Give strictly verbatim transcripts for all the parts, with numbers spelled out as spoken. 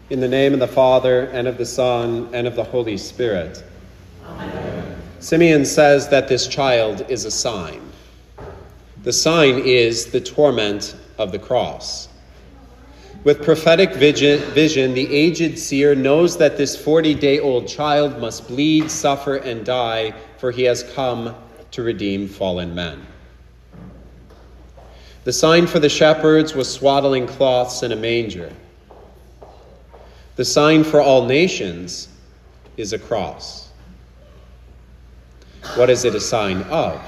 In the name of the Father, and of the Son, and of the Holy Spirit. Amen. Simeon says that this child is a sign. The sign is the torment of the cross. With prophetic vision, the aged seer knows that this forty-day-old child must bleed, suffer, and die, for he has come to redeem fallen men. The sign for the shepherds was swaddling cloths and a manger. The sign for all nations is a cross. What is it a sign of?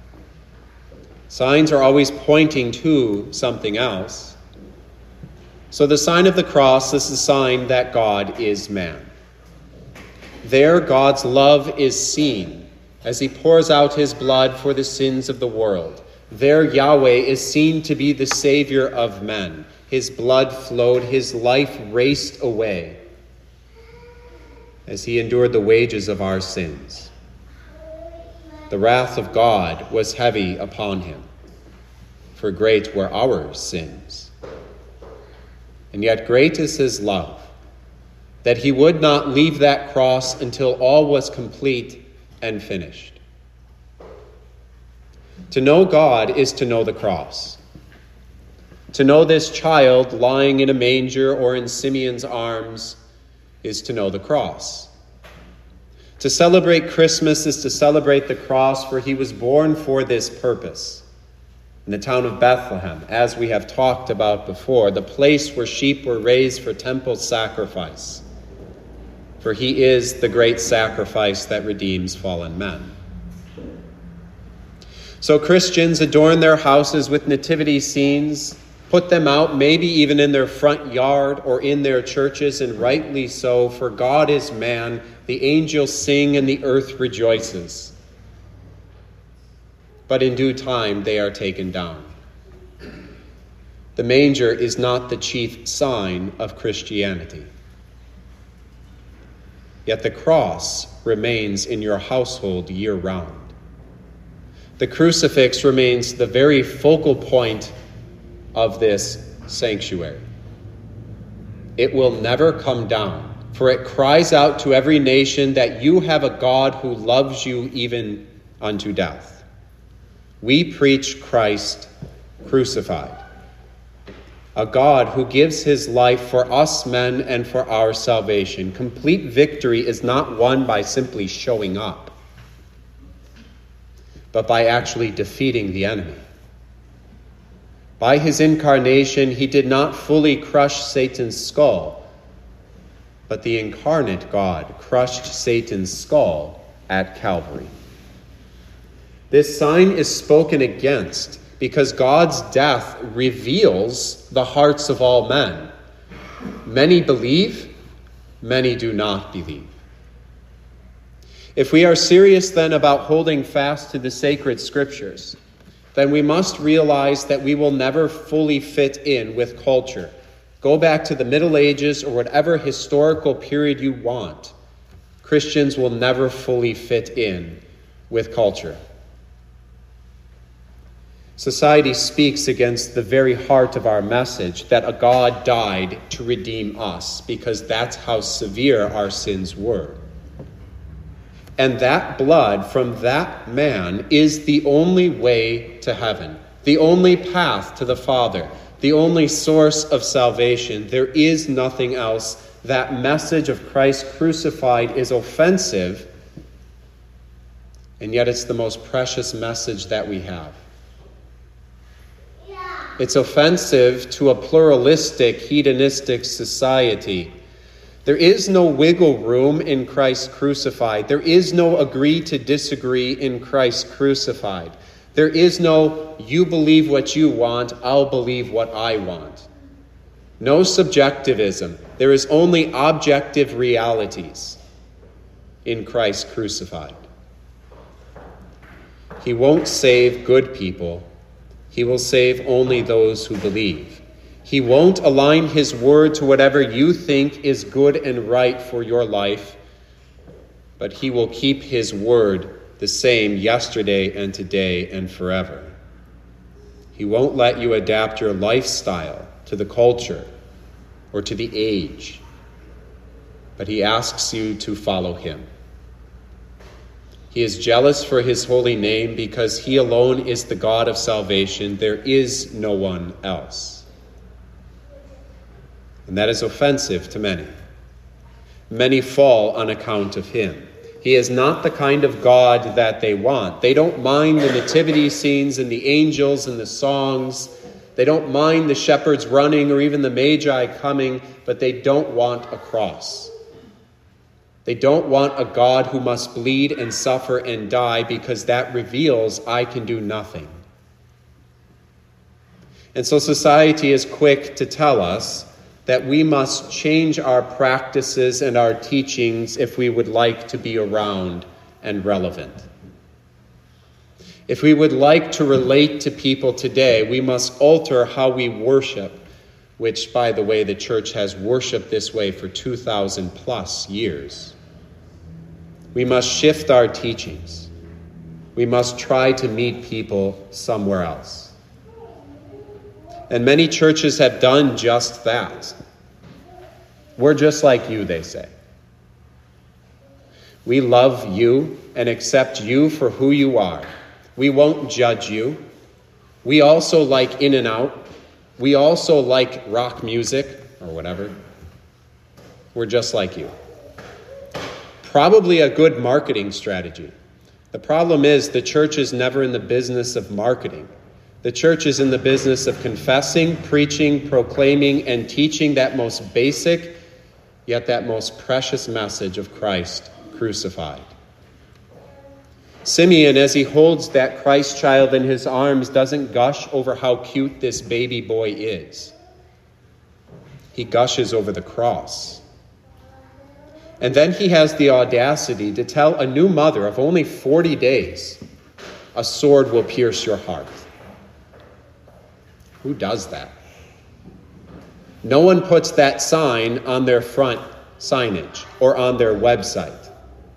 Signs are always pointing to something else. So the sign of the cross is the sign that God is man. There, God's love is seen as he pours out his blood for the sins of the world. There, Yahweh is seen to be the Savior of men. His blood flowed, his life raced away as he endured the wages of our sins. The wrath of God was heavy upon him, for great were our sins. And yet great is his love, that he would not leave that cross until all was complete and finished. To know God is to know the cross. To know this child lying in a manger or in Simeon's arms is to know the cross. To celebrate Christmas is to celebrate the cross, for he was born for this purpose. In the town of Bethlehem, as we have talked about before, the place where sheep were raised for temple sacrifice. For he is the great sacrifice that redeems fallen men. So Christians adorn their houses with nativity scenes, put them out maybe even in their front yard or in their churches, and rightly so, for God is man, the angels sing and the earth rejoices. But in due time they are taken down. The manger is not the chief sign of Christianity. Yet the cross remains in your household year-round. The crucifix remains the very focal point of this sanctuary. It will never come down, for it cries out to every nation that you have a God who loves you even unto death. We preach Christ crucified, a God who gives his life for us men and for our salvation. Complete victory is not won by simply showing up, but by actually defeating the enemy. By his incarnation, he did not fully crush Satan's skull, but the incarnate God crushed Satan's skull at Calvary. This sign is spoken against because God's death reveals the hearts of all men. Many believe, many do not believe. If we are serious then about holding fast to the sacred scriptures, then we must realize that we will never fully fit in with culture. Go back to the Middle Ages or whatever historical period you want. Christians will never fully fit in with culture. Society speaks against the very heart of our message, that a God died to redeem us, because that's how severe our sins were. And that blood from that man is the only way to heaven, the only path to the Father, the only source of salvation. There is nothing else. That message of Christ crucified is offensive, and yet it's the most precious message that we have. It's offensive to a pluralistic, hedonistic society. There is no wiggle room in Christ crucified. There is no agree to disagree in Christ crucified. There is no, you believe what you want, I'll believe what I want. No subjectivism. There is only objective realities in Christ crucified. He won't save good people. He will save only those who believe. He won't align his word to whatever you think is good and right for your life, but he will keep his word the same yesterday and today and forever. He won't let you adapt your lifestyle to the culture or to the age but he asks you to follow him. He is jealous for his holy name because he alone is the God of salvation. There is no one else. And that is offensive to many. Many fall on account of him. He is not the kind of God that they want. They don't mind the nativity scenes and the angels and the songs. They don't mind the shepherds running or even the magi coming, but they don't want a cross. They don't want a God who must bleed and suffer and die because that reveals I can do nothing. And so society is quick to tell us that we must change our practices and our teachings if we would like to be around and relevant. If we would like to relate to people today, we must alter how we worship, which, by the way, the church has worshiped this way for two thousand plus years. We must shift our teachings. We must try to meet people somewhere else. And many churches have done just that. We're just like you, they say. We love you and accept you for who you are. We won't judge you. We also like In and Out. We also like rock music or whatever. We're just like you. Probably a good marketing strategy. The problem is the church is never in the business of marketing. The church is in the business of confessing, preaching, proclaiming, and teaching that most basic, yet that most precious message of Christ crucified. Simeon, as he holds that Christ child in his arms, doesn't gush over how cute this baby boy is. He gushes over the cross. And then he has the audacity to tell a new mother of only forty days, a sword will pierce your heart. Who does that? No one puts that sign on their front signage or on their website.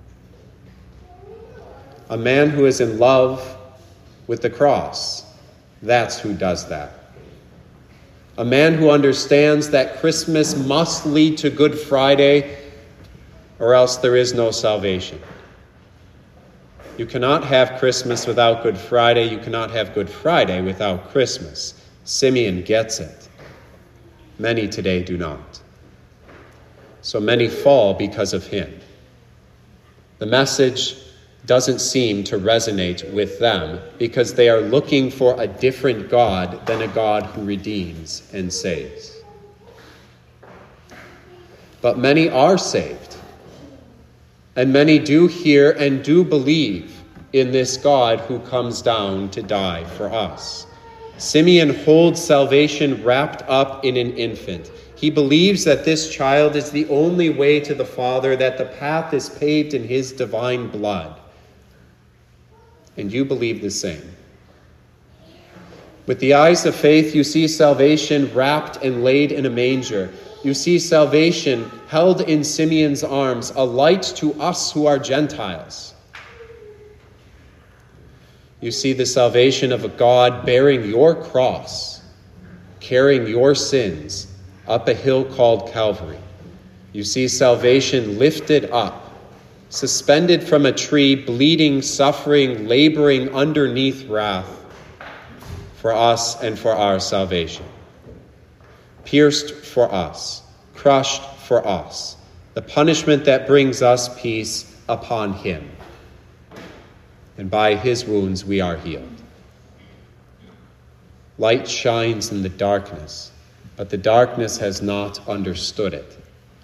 A man who is in love with the cross, that's who does that. A man who understands that Christmas must lead to Good Friday, or else there is no salvation. You cannot have Christmas without Good Friday. You cannot have Good Friday without Christmas. Simeon gets it. Many today do not. So many fall because of him. The message doesn't seem to resonate with them because they are looking for a different God than a God who redeems and saves. But many are saved. And many do hear and do believe in this God who comes down to die for us. Simeon holds salvation wrapped up in an infant. He believes that this child is the only way to the Father, that the path is paved in his divine blood. And you believe the same. With the eyes of faith, you see salvation wrapped and laid in a manger. You see salvation held in Simeon's arms, a light to us who are Gentiles. You see the salvation of a God bearing your cross, carrying your sins up a hill called Calvary. You see salvation lifted up, suspended from a tree, bleeding, suffering, laboring underneath wrath for us and for our salvation. Pierced for us, crushed for us, the punishment that brings us peace upon him. And by his wounds we are healed. Light shines in the darkness, but the darkness has not understood it.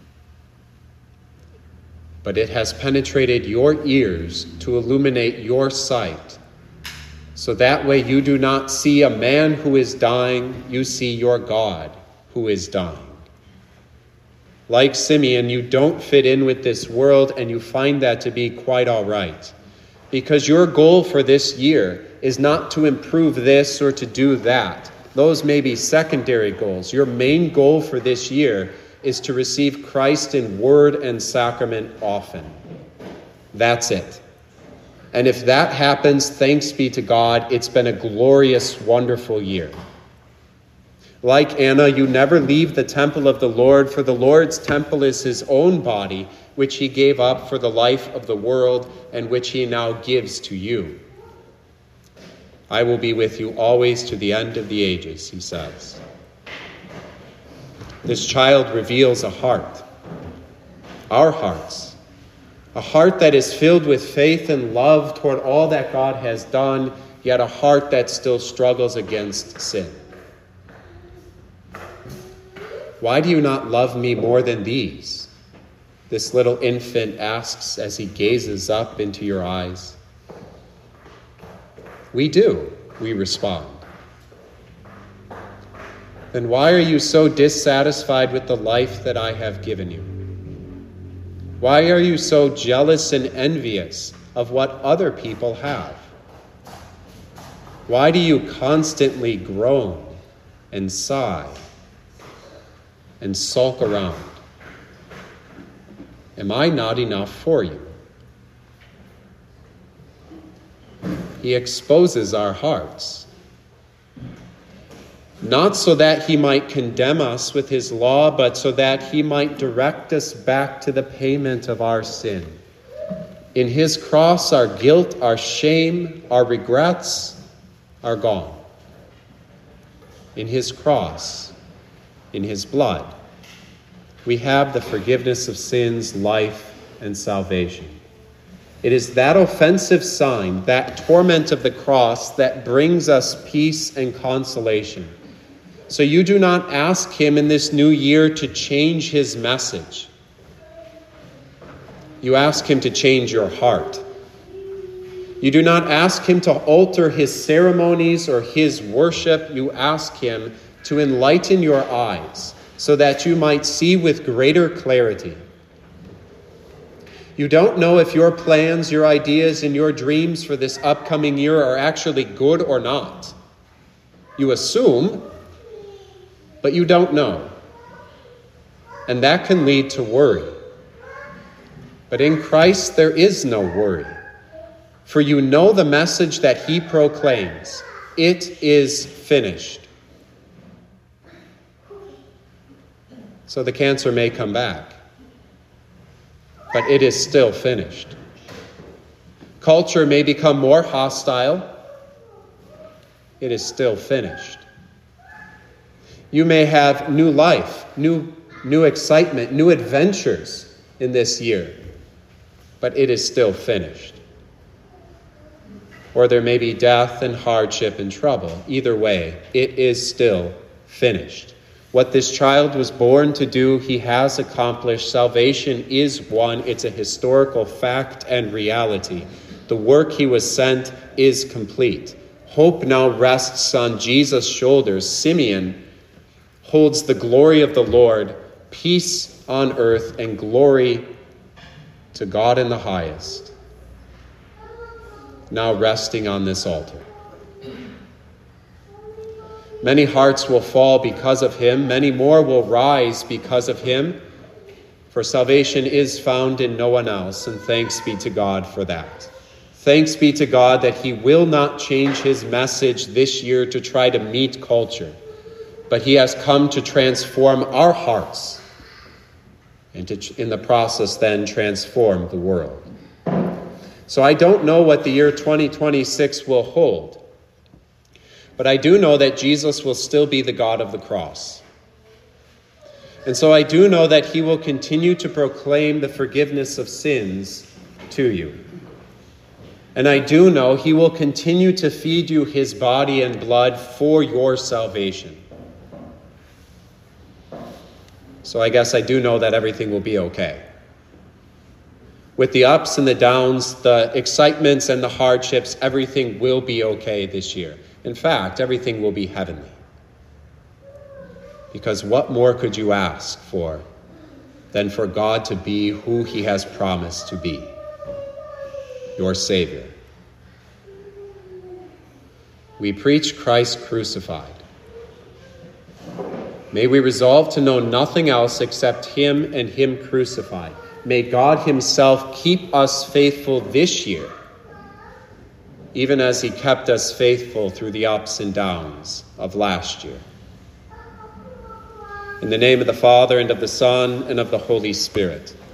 But it has penetrated your ears to illuminate your sight, so that way you do not see a man who is dying, you see your God who is dying. Like Simeon, you don't fit in with this world, and you find that to be quite all right. Because your goal for this year is not to improve this or to do that. Those may be secondary goals. Your main goal for this year is to receive Christ in word and sacrament often. That's it. And if that happens, thanks be to God, it's been a glorious, wonderful year. Like Anna, you never leave the temple of the Lord, for the Lord's temple is his own body, which he gave up for the life of the world and which he now gives to you. I will be with you always to the end of the ages, he says. This child reveals a heart, our hearts, a heart that is filled with faith and love toward all that God has done, yet a heart that still struggles against sin. Why do you not love me more than these? This little infant asks as he gazes up into your eyes. We do, we respond. Then why are you so dissatisfied with the life that I have given you? Why are you so jealous and envious of what other people have? Why do you constantly groan and sigh and sulk around? Am I not enough for you? He exposes our hearts, not so that he might condemn us with his law, but so that he might direct us back to the payment of our sin. In his cross, our guilt, our shame, our regrets are gone. In his cross, in his blood, we have the forgiveness of sins, life, and salvation. It is that offensive sign, that torment of the cross, that brings us peace and consolation. So you do not ask him in this new year to change his message. You ask him to change your heart. You do not ask him to alter his ceremonies or his worship. You ask him to enlighten your eyes so that you might see with greater clarity. You don't know if your plans, your ideas, and your dreams for this upcoming year are actually good or not. You assume, but you don't know. And that can lead to worry. But in Christ, there is no worry. For you know the message that he proclaims. It is finished. So the cancer may come back, but it is still finished. Culture may become more hostile. It is still finished. You may have new life, new, new excitement, new adventures in this year, but it is still finished. Or there may be death and hardship and trouble. Either way, it is still finished. What this child was born to do, he has accomplished. Salvation is won. It's a historical fact and reality. The work he was sent is complete. Hope now rests on Jesus' shoulders. Simeon holds the glory of the Lord, peace on earth, and glory to God in the highest, now resting on this altar. Many hearts will fall because of him. Many more will rise because of him. For salvation is found in no one else, and thanks be to God for that. Thanks be to God that he will not change his message this year to try to meet culture, but he has come to transform our hearts and to, in the process, then transform the world. So I don't know what the year twenty twenty-six will hold, but I do know that Jesus will still be the God of the cross. And so I do know that he will continue to proclaim the forgiveness of sins to you. And I do know he will continue to feed you his body and blood for your salvation. So I guess I do know that everything will be okay. With the ups and the downs, the excitements and the hardships, everything will be okay this year. In fact, everything will be heavenly. Because what more could you ask for than for God to be who he has promised to be? Your Savior. We preach Christ crucified. May we resolve to know nothing else except him and him crucified. May God himself keep us faithful this year, even as he kept us faithful through the ups and downs of last year. In the name of the Father, and of the Son, and of the Holy Spirit.